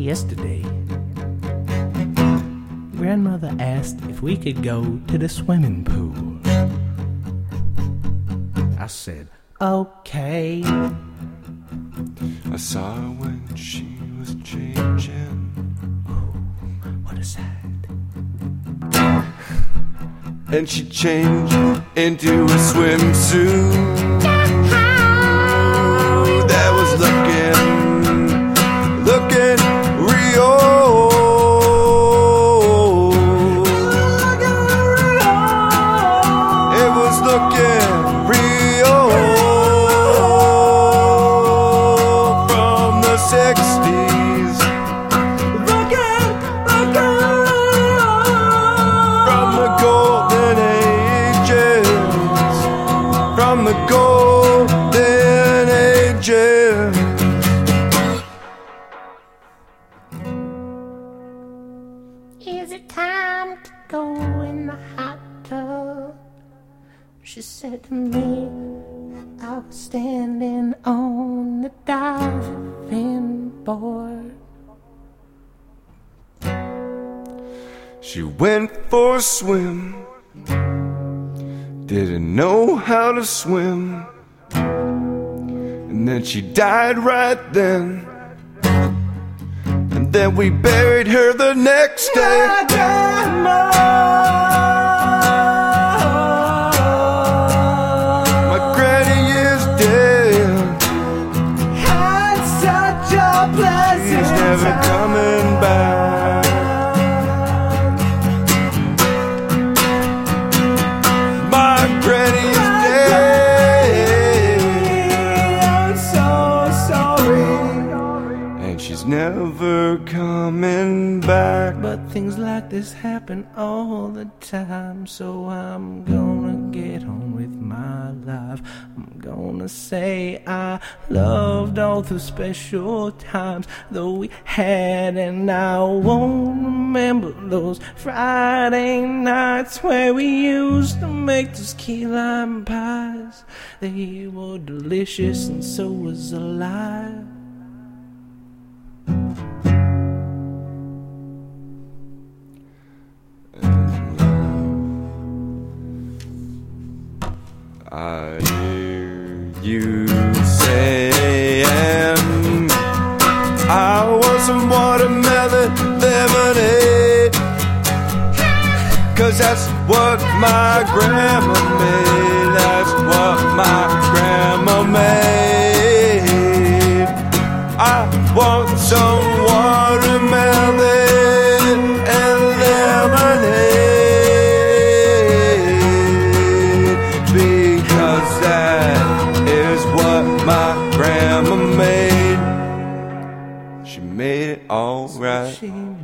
yesterday. Grandmother asked if we could go to the swimming pool. I said, okay. I saw her when she was changing. What a sight. And she changed into a swimsuit that was looking real. It was looking real from the 60s. From the golden ages. From the golden ages. Is it time to go in the hot tub? She said to me, I was standing on the diving board. She went for a swim, didn't know how to swim, and then she died right then. And then we buried her the next day. My grandma, my granny is dead. Had such a pleasant She's never time. coming back. My granny is dead. I'm so sorry. And she's never coming back. But things like this happen all the time, so I'm gonna get on with my life. I'm gonna say I loved all the special times that we had, and I won't remember those Friday nights where we used to make those key lime pies. They were delicious and so was alive. I hear you saying I want some watermelon lemonade, 'cause that's what my grandma made. That's what my grandma made. I want some watermelon and lemonade, because that is what my grandma made. She made it all right. She